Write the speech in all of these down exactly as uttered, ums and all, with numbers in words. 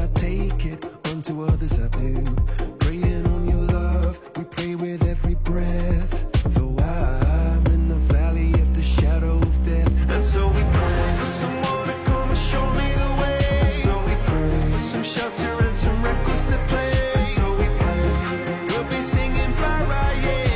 take it, unto others I do. Praying on your love, we pray with every breath. Though I'm in the valley of the shadow of death, and so we pray for someone to come and show me the way. And so we pray for some shelter and some records to play. And so we pray we'll be singing fly right,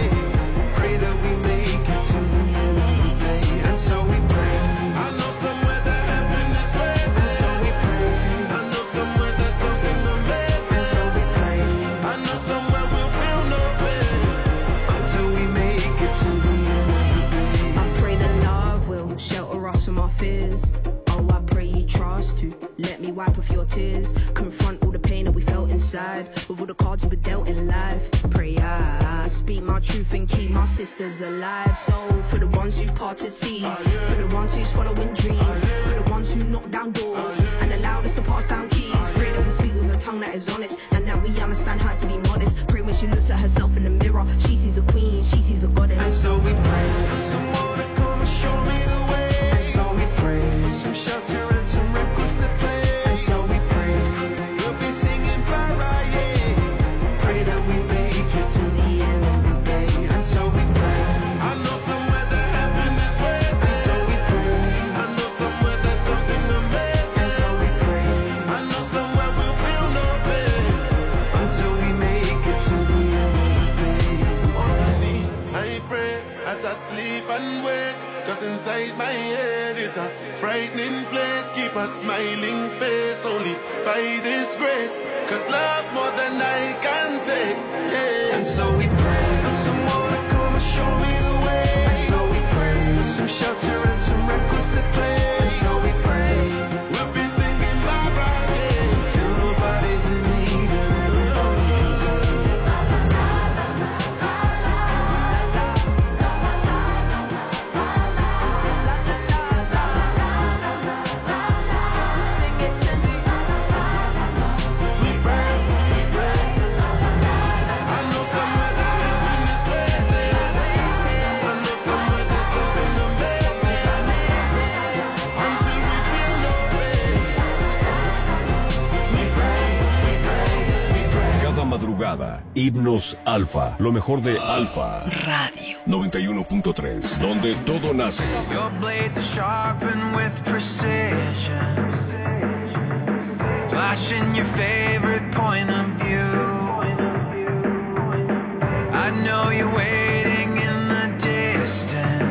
yeah. Pray that we make it to the end of the day. And so we pray. I know somewhere that heaven is waiting. And so we pray. I know somewhere that something amazing. And so we pray. I know somewhere we'll feel no pain until we make it to the end of the day. I pray that love will shelter us from our fears. Oh, I pray you trust to let me wipe off your tears. Confront all the pain that we felt inside with all the cards we were dealt in life. Pray I speak my truth and keep my sisters alive. So for the ones who parted seas, for the ones who's following dreams, for the ones who knock down doors and allowed us to pass down keys. Pray that we speak with a tongue that is honest and that we understand how to be modest. Pray when she looks at herself in the mirror, she sees a queen, she sees a goddess. And so we pray for someone to come and show me the way. And so we pray for some shelter and some records to play. And so we pray we'll be singing fly right, yeah. Pray that we make it to the end of the day. And so we pray. I know somewhere that heaven is waiting. And so we pray. I know somewhere that something amazing. And so we pray. I know somewhere we'll feel no pain until we make it to the end of the day. Honestly, I pray as I sleep and wake, 'cause inside my head is a frightening place. Keep a smiling face only by this grace, 'cause love more than I can take, yeah. And so we pray for someone to come and show me the way. And so we pray for some shelter and some records to play. And so we pray we'll be singing bye bye, yeah, till nobody's in need and everybody's okay. Madrugada, Himnos Alfa, lo mejor de Alfa Radio noventa y uno punto tres, donde todo nace. Your blades are sharpened with precision, flashing your favorite point of view. I know you wait